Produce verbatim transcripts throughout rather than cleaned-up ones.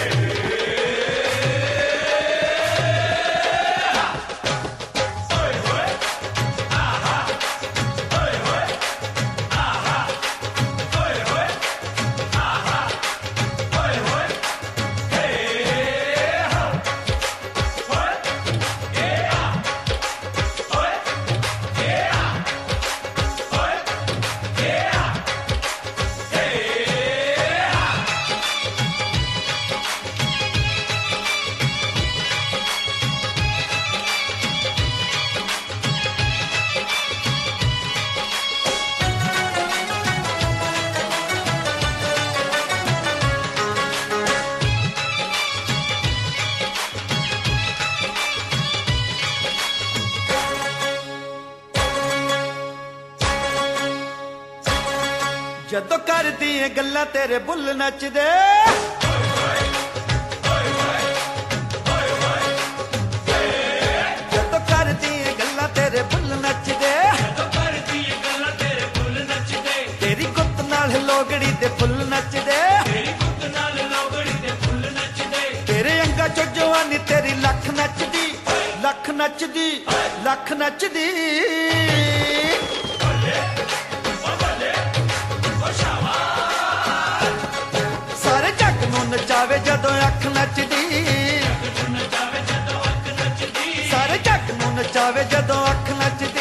ਜਦੋਂ ਕਰਦੀ ਏ ਗੱਲਾਂ ਤੇਰੇ ਬੁੱਲ ਨੱਚਦੇ ਜਦੋਂ ਕਰਦੀ ਏ ਗੱਲਾਂ ਤੇਰੇ ਬੁੱਲ ਨੱਚਦੇ ਜਦੋਂ ਕਰਦੀ ਏ ਗੱਲਾਂ ਤੇਰੇ ਬੁੱਲ ਨੱਚਦੇ ਤੇਰੀ ਗੁੱਤ ਨਾਲ ਲੋਗੜੀ ਦੇ ਫੁੱਲ ਨੱਚਦੇ ਤੇਰੀ ਗੁੱਤ ਨਾਲ ਲੋਗੜੀ ਦੇ ਫੁੱਲ ਨੱਚਦੇ ਤੇਰੇ ਅੰਗਾਂ ਚੋਂ ਜਵਾਨੀ ਤੇਰੀ ਲੱਖ ਨੱਚਦੀ ਲੱਖ ਨੱਚਦੀ ਲੱਖ ਨੱਚਦੀ ਨਚਾਵੇ ਜਦੋਂ ਅੱਖ ਨੱਚਦੀ ਸਾਰੇ ਜੱਗ ਨੂੰ ਨਚਾਵੇ ਜਦੋਂ ਅੱਖ ਨੱਚਦੀ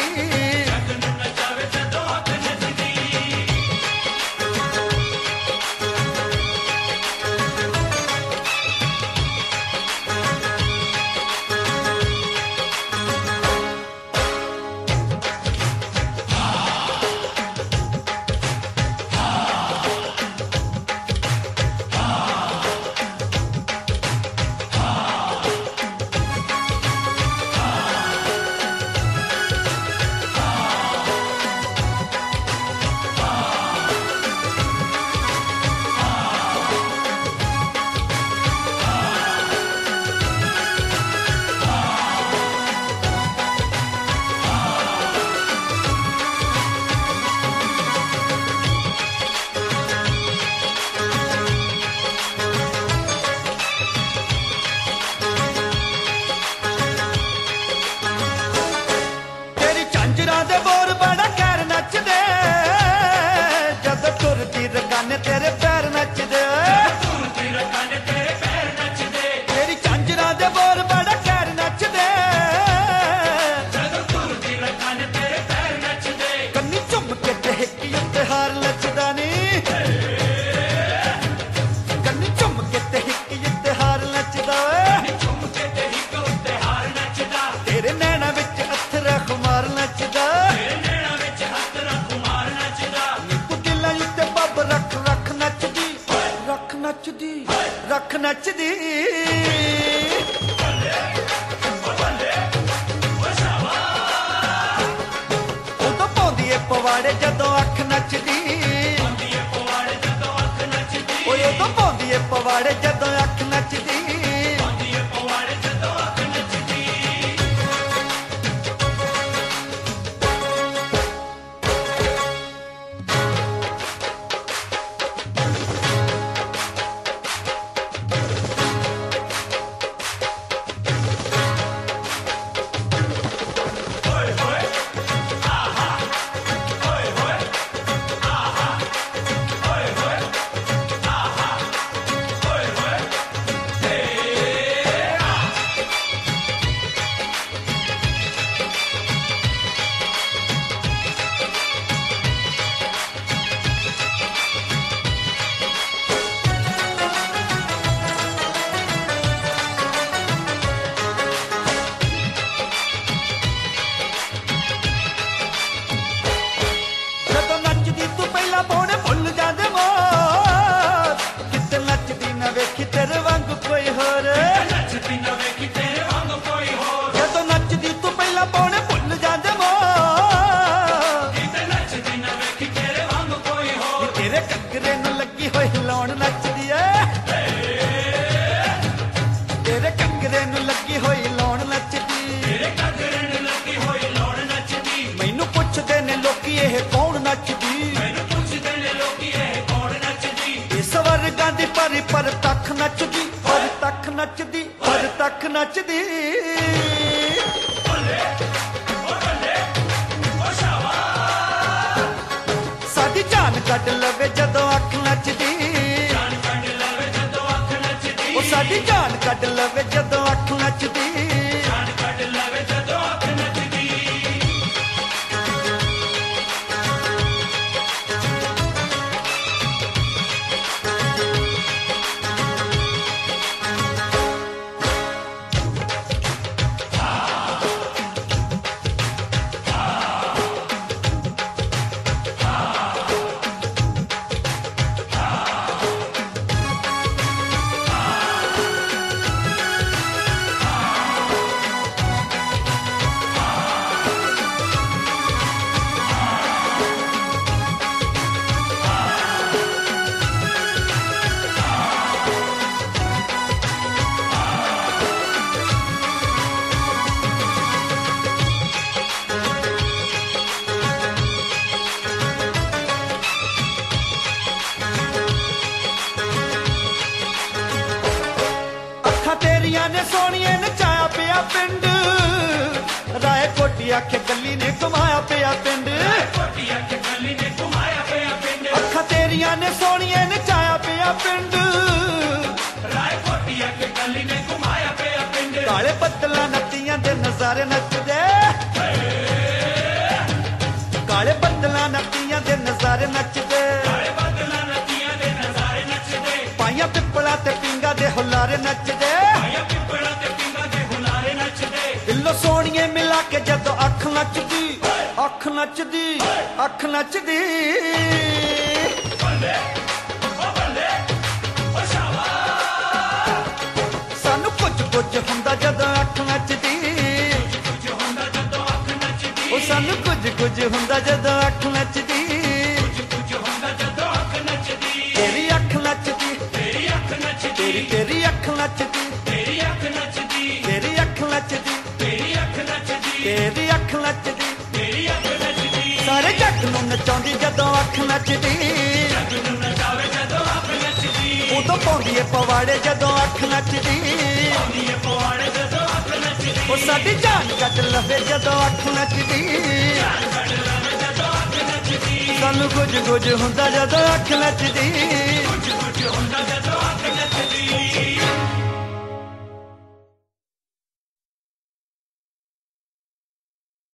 तेरे पैर नचदे तेरे पैर नचदे तेरी झांजरा दे बोर बड़ा कैर नचदे तेरे पैर नचदे कन्नी झुम के हिक्की उत्ते हार नचदा नी कन्नी झुम के हिक्की उत्ते हार नचदा तेरे नैना विच अथरा खुमार नचदा नचदी रख नचदी उदों पाउंदी ए पवाड़े जदों अख नचदी उदों पाउंदी ए पवाड़े जदों अख नचदी पर तख नचदी ਨੱਚਦੀ ਹਰ ਤੱਕ ਨੱਚਦੀ ਸਾਡੀ ਜਾਨ ਕੱਢ ਲਵੇ ਜਦੋਂ ਅੱਖ ਨੱਚਦੀ ਉਹ ਸਾਡੀ ਜਾਨ ਕੱਢ ਲਵੇ ਜਦੋਂ ਅੱਖ ਨੱਚਦੀ तेरिया ने सोनिए नचाया पिया पिंड राय कोटी आखे गली ने घुमाया पिया पिंड अखा तेरिया ने सोनिए नचाया पिया पिंड काले बदला नतियां दे नजारे नचदे काले बदला नतियां दे नजारे नचदे पाइया पिपला ते पिंगा दे हुलारे नचदे दिलो सोनिए मिला के जदों अख नचदी अख नचदी अख नचदी सानू कुछ कुछ हुंदा जदों अख नचदी ओ सानू कुछ कुछ हुंदा जदों अख नचदी तेरी अख नचदी तेरी तेरी अख नचदी तेरी अख नचदी तेरी अख नचदी तेरी अख नचदी सारे जग नूं नचाउंदी जदों अख नचदी उदों पाउंदी ए पवाड़े जदों अख नचदी ओ साडी जान कट लवे जदों अख नचदी सानू कुछ कुछ हुंदा जदों अख नचदी।